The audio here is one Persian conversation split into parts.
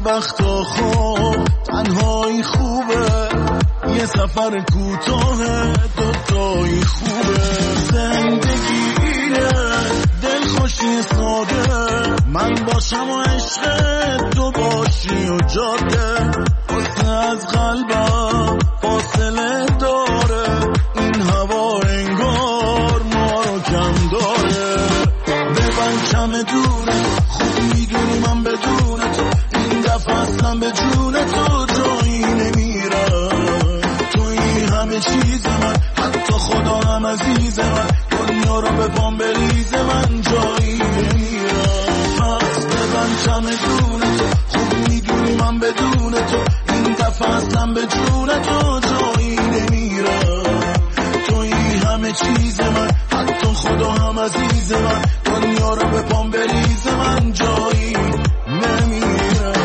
وقتا خوب تنهایی خوبه، یه سفر کوتاه دوتایی خوبه. زندگی اینه دلخوشی ساده، من باشم و عشق تو باشی و جاده. واسه از قلبم فاصله داره، این هوا انگار ما رو کم داره. ببن کم دونه، خوب میدونی من بدون تو این دفعه اصلا به جون تو جایی نمیرم. توی همه چیز من، حتی خدا هم عزیز من، دنیا رو به پام بریز من جایی نمیرم. پس ببن کم دونه تو، خوب میدونی من بدون تو این دفعه اصلا به جون تو جایی نمیرم. توی همه چیز من، حتی خدا هم عزیز من، دنیا رو به پام بریز من جایی نمیرم.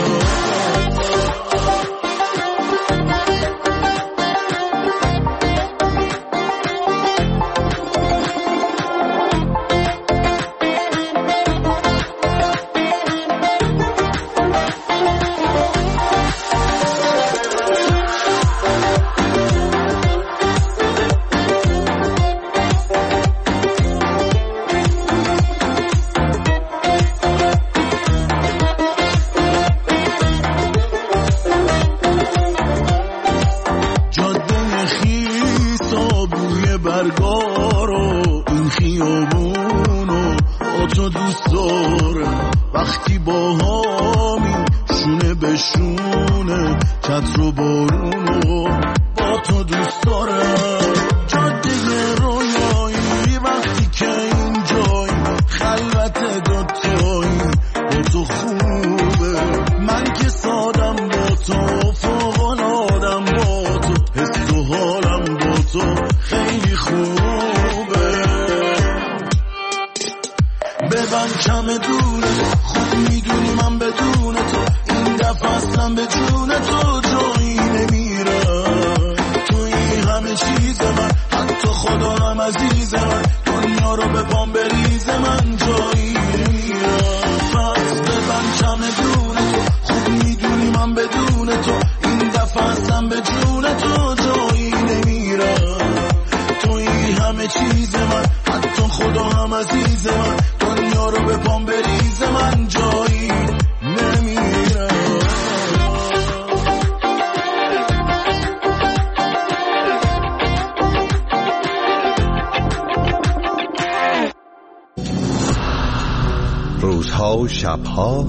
روزها و شبها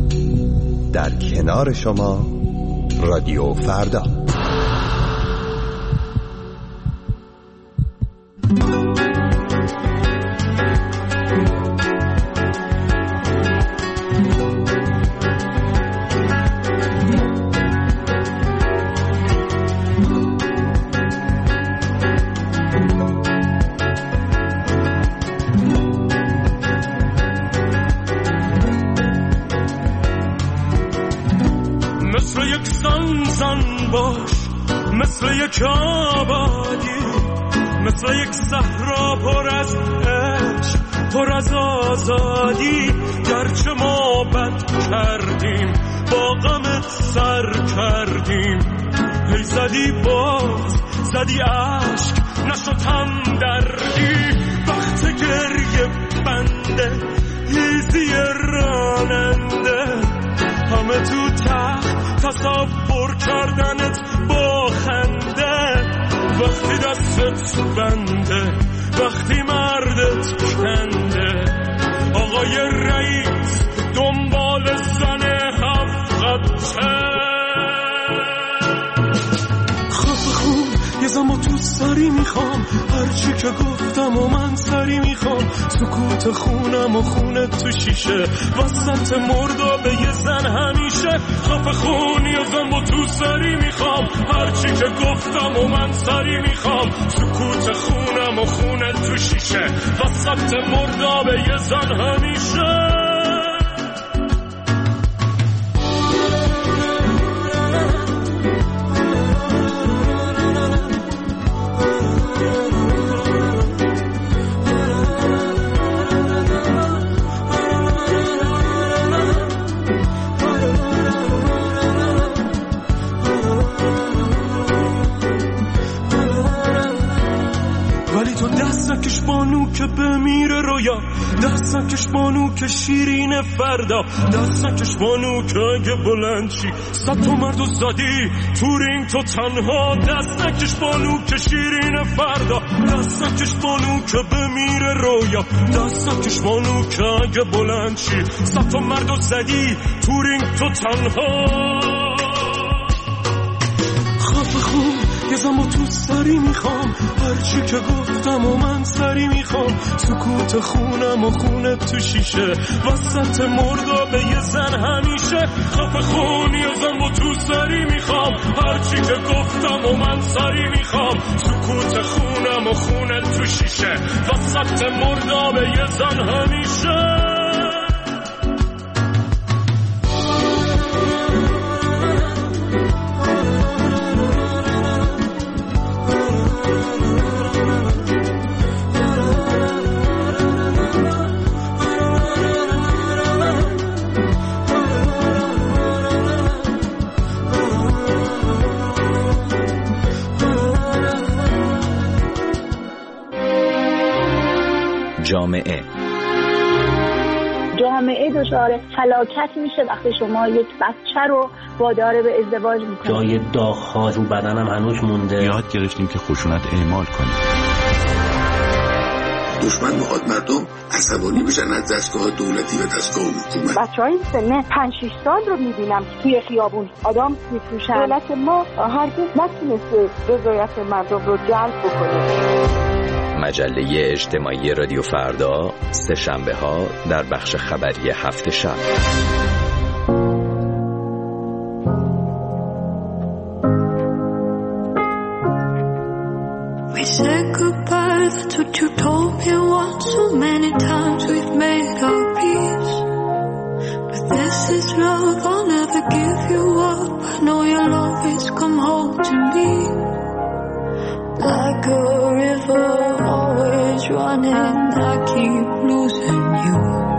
در کنار شما رادیو فردا. مثل یک صحرا پر از عشق، پر از آزادی. گرچه ما بد کردیم، با غمت سر کردیم. هی زدی باز، زدی عشق، نشد هم دردی. وقت گریه بنده، هیزی راننده، همه تو تخت تصور کردنت با خنده. وقتی دستت بنده، وقتی مردت کنده، آقای رئیس دنبال زن هفته. خفه خون یه زمان تو سری میخوام، هرچی که گفتم و من سری میخوام. سکوت خونم و خونت تو شیشه، وسط مردابه یه زن همیشه. خفه خون یه زمان تو سری میخوام، هرچی که گفتم و من سری میخوام. سکوت خونم و خونت تو شیشه، وسط مردابه یه زن همیشه. رویا، دست نکش بانو که شیرین فردا، دست نکش بانو که اگه بلند چی 100 تا مردو زدی تو رینگ تو تنها، دست نکش بانو که شیرین فردا، دست نکش بانو که بمیره رویا، دست نکش بانو که اگه بلند چی 100 تا مردو زدی تو رینگ تو تنها. خفه خون یه زمان تو سری میخوام، هرچی که گفتم و من سری میخوام، سکوت خونم و خونت تو شیشه، وسط مردابه یه زن همیشه. خفه خون یه زمان تو سری میخوام، هرچی که گفتم و من سری میخوام، سکوت خونم و خونت تو شیشه، وسط مردابه یه زن همیشه. جامعه دچار فلاکت میشه وقتی شما یک بچه رو وادار به ازدواج میکنید. جای داغ‌ها رو بدنم هنوز مونده. یاد گرفتیم که خشونت اعمال کنیم. دشمن میخواد مردم عصبانی بشن از دستگاه دولتی و دستگاه حکومت. بچه‌های سن 5-6 سال رو میبینم توی خیابون آدم میفروشن. دولت ما هرگز نتونسته رضایت مردم رو جلب بکنه. مجله اجتماعی رادیو فردا، سه شنبه ها در بخش خبری هفت شب. We said goodbye, that's what you told me once. So many times we've made our peace, but this is love, I'll never give you up. I know you'll always come home to me. Like a river, always running, I keep losing you.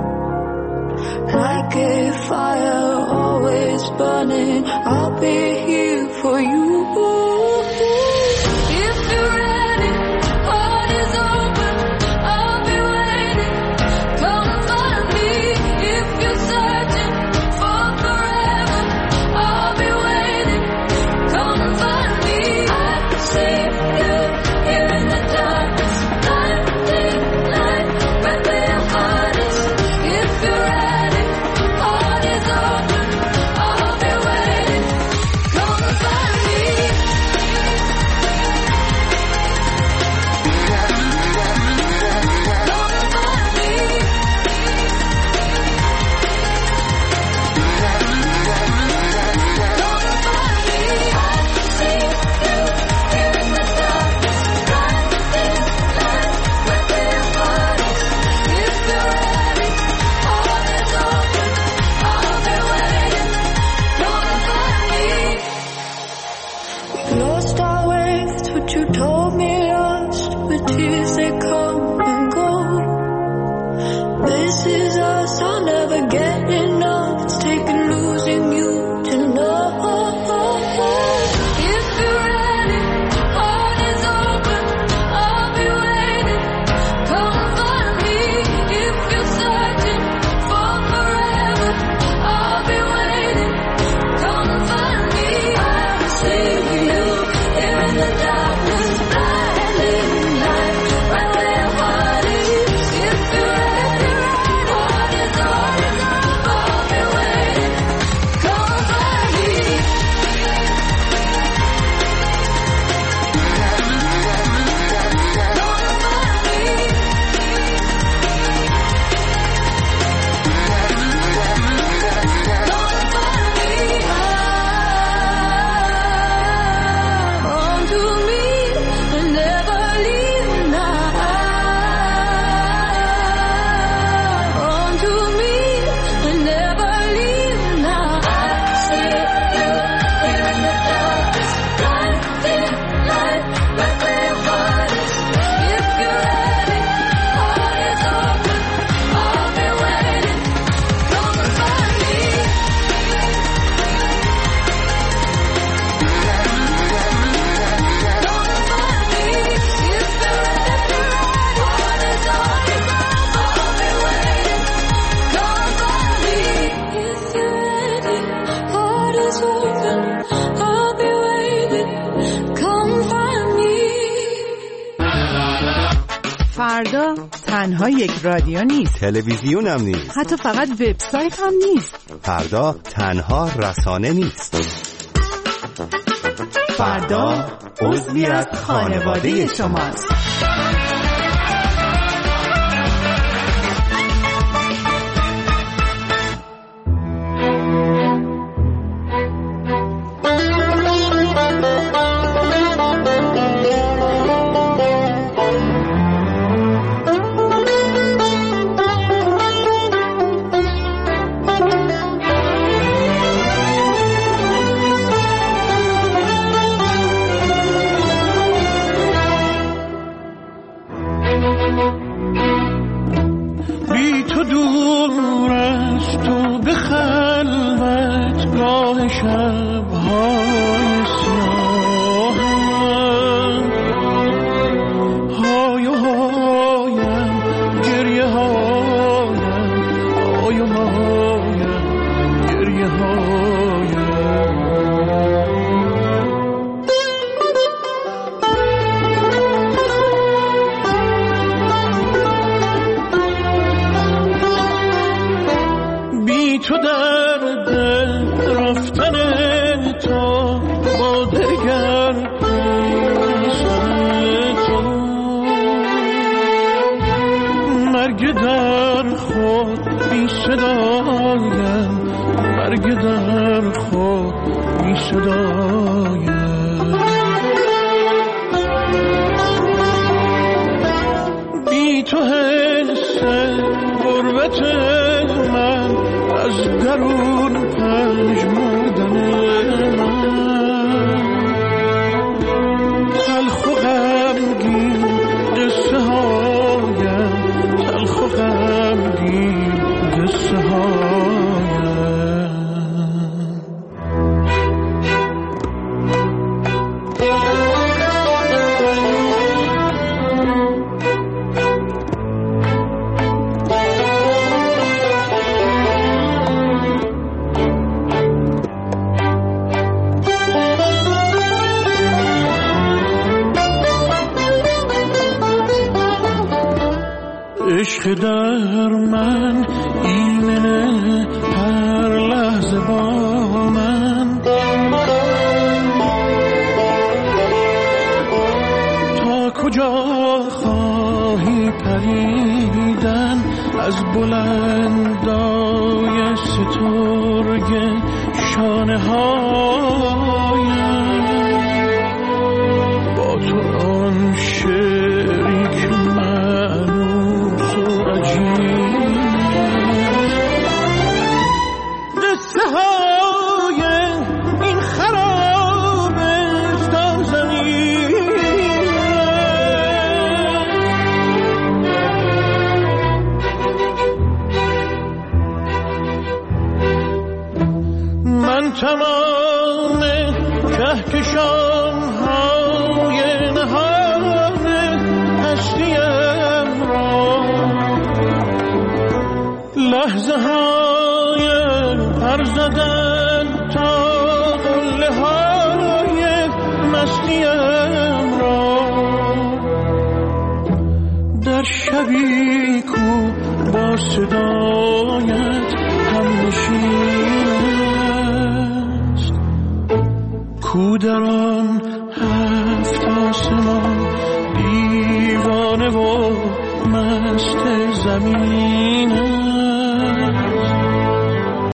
Like a fire, always burning, I'll be here for you. If you're ready, heart is open, I'll be waiting. Come find me. If you're searching for forever, I'll be waiting. Come find me. I can see you here in the darkness, blinding light, right where your heart is. If you're ready, heart is open, I'll be waiting. Come find me. Lost our way, that's what you told me. Lost, but tears they come and go. This is us, I'll never get enough. It's taken losing you to know. If you're ready, heart is open, I'll be waiting. Come find me. If you're searching for forever, I'll be waiting. Come find me. I'll see you here in the darkness, blinding light, right where your heart is. If you're ready, heart is open, تنها یک رادیو نیست، تلویزیون هم نیست، حتی فقط وبسایت هم نیست. فردا تنها رسانه نیست. فردا عضوی از خانواده شماست. عشق در من ایمنه هر لحظه با من، تا کجا خواهی پریدن از بلندای سترگ شانه هایم، با تو آن شعری که معنوس و عجیب، قصه های این خرابستان زمین، من تمام کهکشان های نهان هستیم را، لحظه های پر زدن تا قله های مستیم را، در شبی کو با صدایت هم نشین است، کو در آن هفت آسمان دیوانه و مست زمین.